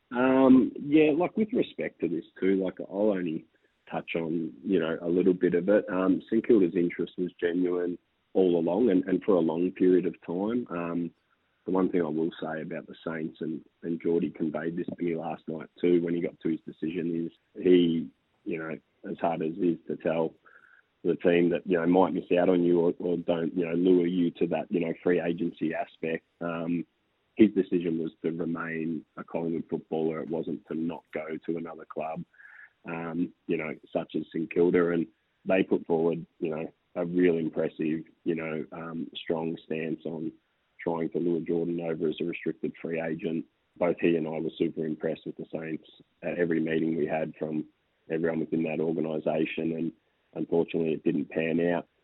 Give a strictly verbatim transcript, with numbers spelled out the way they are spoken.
Um, yeah, like with respect to this too, like I'll only touch on, you know, a little bit of it. Um, St Kilda's interest was genuine all along and, and for a long period of time. Um, the one thing I will say about the Saints, and, and Geordie conveyed this to me last night too when he got to his decision, is he, you know, as hard as it is to tell the team that, you know, might miss out on you or, or don't, you know, lure you to that, you know, free agency aspect. Um, his decision was to remain a Collingwood footballer. It wasn't to not go to another club, um, you know, such as St Kilda. And they put forward, you know, a real impressive, you know, um, strong stance on trying to lure Jordan over as a restricted free agent. Both he and I were super impressed with the Saints at every meeting we had from everyone within that organisation. And unfortunately, it didn't pan out.